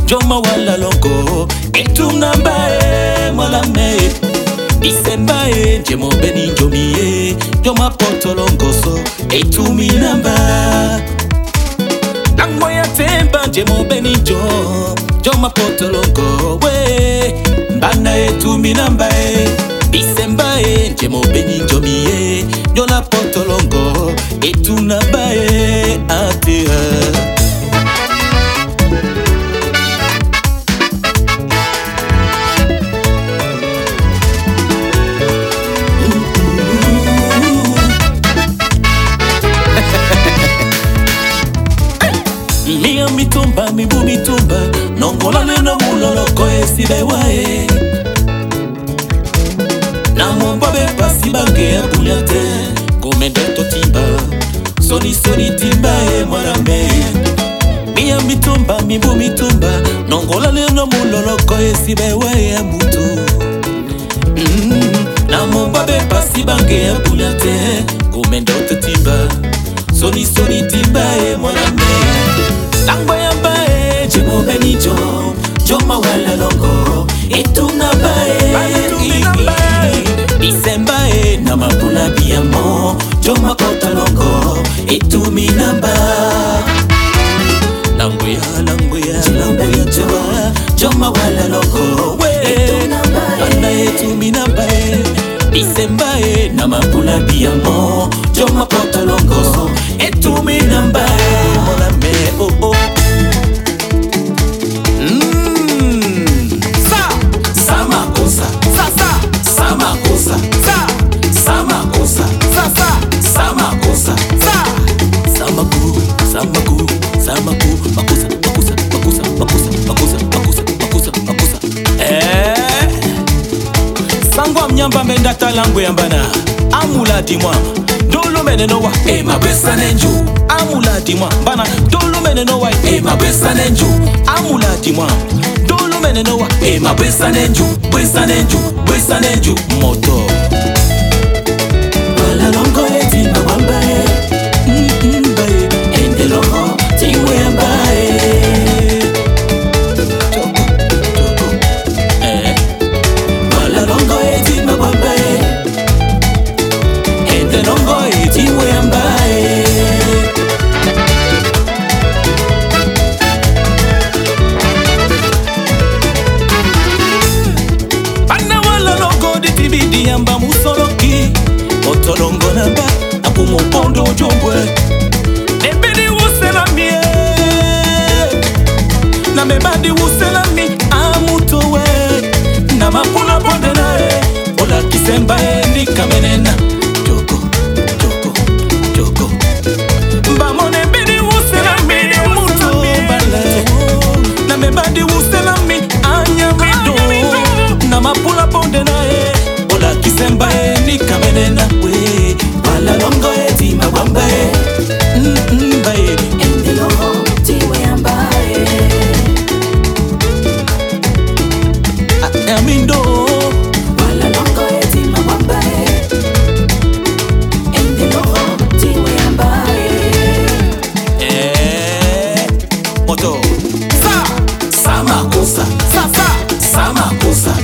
Joma wala longo etunambae molame Disembae jemo beni jomie Joma poto longoso etuminamba Langmoya temba jemo beni Joma poto longo we Mbana etuminambae Disembae jemo beni jomie Jona poto longo etunambae atea Mia mitumba, mibu mitumba Nongola neno muloloko esibewae Na mwambabe pasi bange ya bunyate Komendeto timba Soni soni timba e mwarame Mia mitumba, mibu mitumba Nongola neno muloloko esibewae ya mutu Na mwambabe pasi bange ya bunyate Komendeto timba Soni soni timba e mwarame Langba yambae, jemo benijo Joma wala longo etunambae Disembae, namapula biyamo Joma kota longo etuminamba Langbuya, Joma wala longo Bana etuminambae Disembae, namapula biyamo Joma kota longo etuminambae Molame, oh oh Sangwa mnyamba menda talangu yambana Amula dimwa Dolo meneno wa mabesa nenju Amula dimwa Bana Dolo meneno wa mabesa nenju Amula dimwa Dolo meneno wa mabesa nenju Besa nenju Moto Wala longo eti mabambae Bae Ende longo Timwe yambae Wala longo eti mabambae Ende longo eti mwe yambae Bana wala longo di tibidi yamba musoloki Otolongo namba Akumo pondo jombwe Nebedi wusela mie Na mebadi wusela mi amutowe Na mapula ponde nae Ola kisemba ni kamenena Joko Mbamo nebedi wusela mi amutowe Na mebadi wusela mi anyamido Na mapula ponde nae Ola kisemba ni kamenena we Wala longo eti mabambae Bae Ende longo tiwe yambae Amindo Wala longo eti mabambae Ende longo tiwe yambae Moto Sama kosa